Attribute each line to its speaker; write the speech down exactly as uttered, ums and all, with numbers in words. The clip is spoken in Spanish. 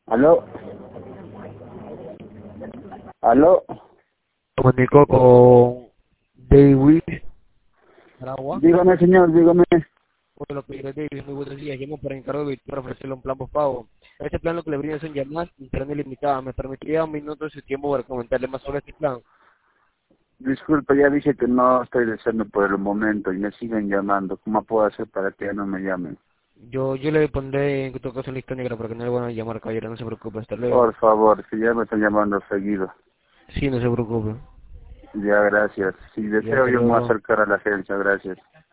Speaker 1: Aló, aló,
Speaker 2: Comunicó con David Aragua.
Speaker 1: dígame señor, dígame.
Speaker 2: Hola, Pedro David, muy buenos días. Llamo para encargo de para ofrecerle un plan postpago. Este plan lo que le brinda son llamadas internet ilimitadas. Me permitiría un minuto de su tiempo para comentarle más sobre este plan.
Speaker 1: Disculpe, ya dije que no estoy deseando por el momento y me siguen llamando. ¿Cómo puedo hacer para que ya no me llamen?
Speaker 2: Yo yo le pondré en todo caso en lista negra para que no le van a llamar, caballero. No se preocupe, hasta luego.
Speaker 1: Por favor, si ya me están llamando seguido.
Speaker 2: Sí, no se preocupe.
Speaker 1: Ya, gracias. Si
Speaker 2: Ya,
Speaker 1: deseo
Speaker 2: hasta
Speaker 1: yo me voy a
Speaker 2: luego.
Speaker 1: acercar a la agencia, gracias.